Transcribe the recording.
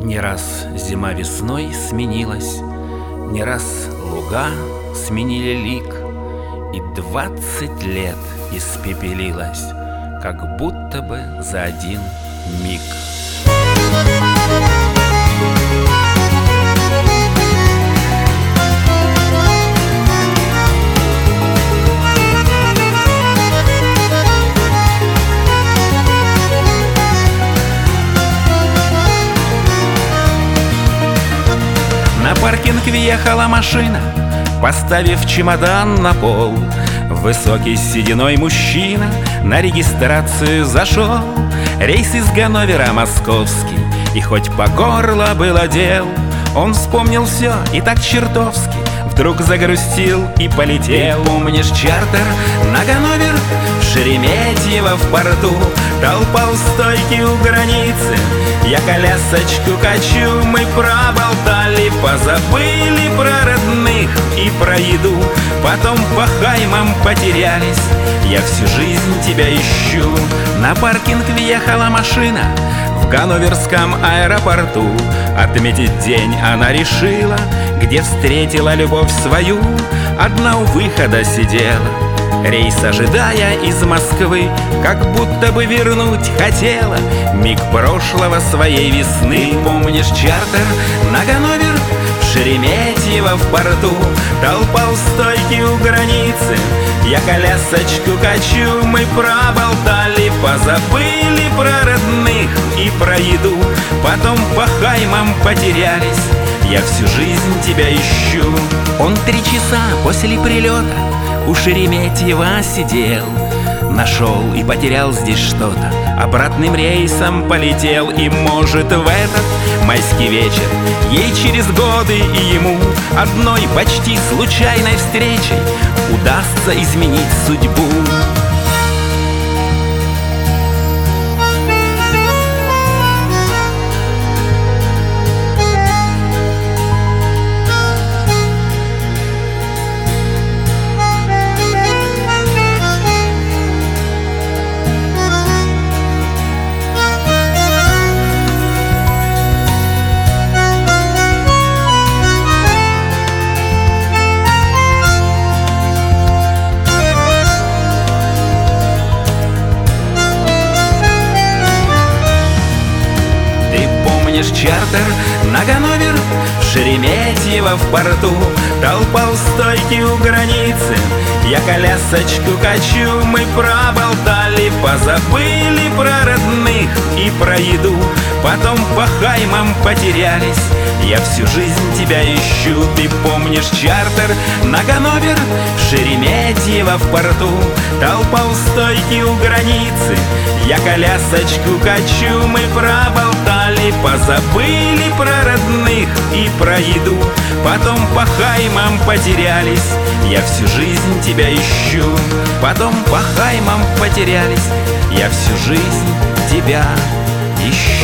Не раз зима весной сменилась, не раз луга сменили лик, и 20 лет испепелилась, как будто бы за один миг. На паркинг въехала машина, поставив чемодан на пол. Высокий сединой мужчина на регистрацию зашел. Рейс из Ганновера московский, и хоть по горло было дел, он вспомнил все и так чертовски вдруг загрустил и полетел. Помнишь чартер на Ганновер, в Шереметьево в порту? Толпа у стойки у границы, я колясочку качу. Мы проболтали, позабыли про родных и про еду. Потом по хаймам потерялись, я всю жизнь тебя ищу. На паркинг въехала машина в Ганноверском аэропорту. Отметить день она решила, где встретила любовь свою. Одна у выхода сидела, рейс ожидая из Москвы, как будто бы вернуть хотела миг прошлого своей весны. Помнишь чартер на Ганновер, в Шереметьево в порту? Толпа у стойки у границы, я колясочку качу. Мы проболтали, позабыли про родных и про еду. Потом по хаймам потерялись, я всю жизнь тебя ищу. Он 3 часа после прилета у Шереметьево сидел, нашел и потерял здесь что-то, обратным рейсом полетел. И может в этот майский вечер ей через годы и ему одной почти случайной встречей удастся изменить судьбу. Помнишь чартер на Ганновер, в Шереметьево в порту? Толпа у стойки у границы, я колясочку качу. Мы проболтали, позабыли про родных и про еду. Потом по хаймам потерялись, я всю жизнь тебя ищу. Ты помнишь чартер на Ганновер, в Шереметьево в порту? Толпа у стойки у границы, я колясочку качу. Мы проболтали, позабыли про родных и про еду. Потом по хаймам потерялись, я всю жизнь тебя ищу. Потом по хаймам потерялись, я всю жизнь тебя ищу.